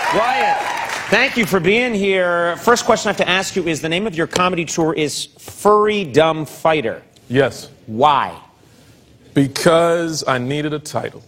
Wyatt, thank you for being here. First question I have to ask you is, the name of your comedy tour is Furry Dumb Fighter. Yes. Why? Because I needed a title.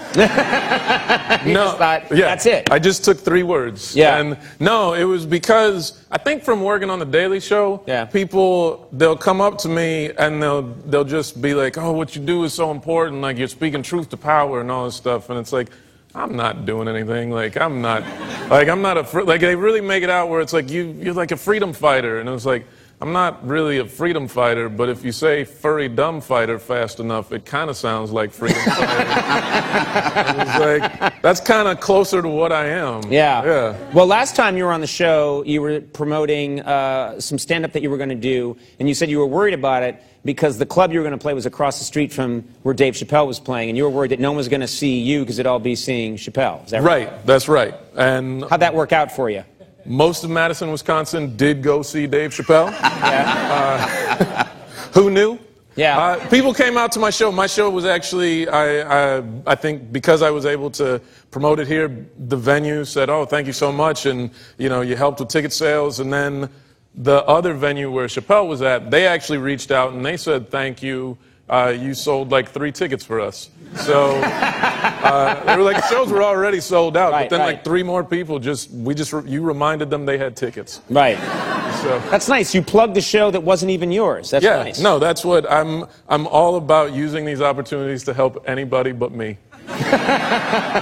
That's it. I just took 3 words. Yeah. And no, it was because I think from working on The Daily Show, people, they'll come up to me and they'll just be like, oh, what you do is so important. Like, you're speaking truth to power and all this stuff. And it's like, I'm not doing anything. Like, I'm not like, they really make it out where it's like, you're like a freedom fighter. And it was like, I'm not really a freedom fighter, but if you say furry dumb fighter fast enough, it kind of sounds like freedom fighter. And it's like, that's kind of closer to what I am. Yeah. Well, last time you were on the show, you were promoting some stand-up that you were going to do, and you said you were worried about it because the club you were going to play was across the street from where Dave Chappelle was playing, and you were worried that no one was going to see you because they'd all be seeing Chappelle. Is that right? Right, that's right. And how'd that work out for you? Most of Madison, Wisconsin did go see Dave Chappelle. Who knew? Yeah. People came out to my show. My show was actually, I think because I was able to promote it here, the venue said, oh, thank you so much. And, you know, you helped with ticket sales. And then the other venue where Chappelle was at, they actually reached out and they said, thank you. You sold like 3 tickets for us. So they were like, the shows were already sold out, but then like 3 more people you reminded them they had tickets. Right. So that's nice. You plugged the show that wasn't even yours. That's nice. No, that's what I'm all about, using these opportunities to help anybody but me.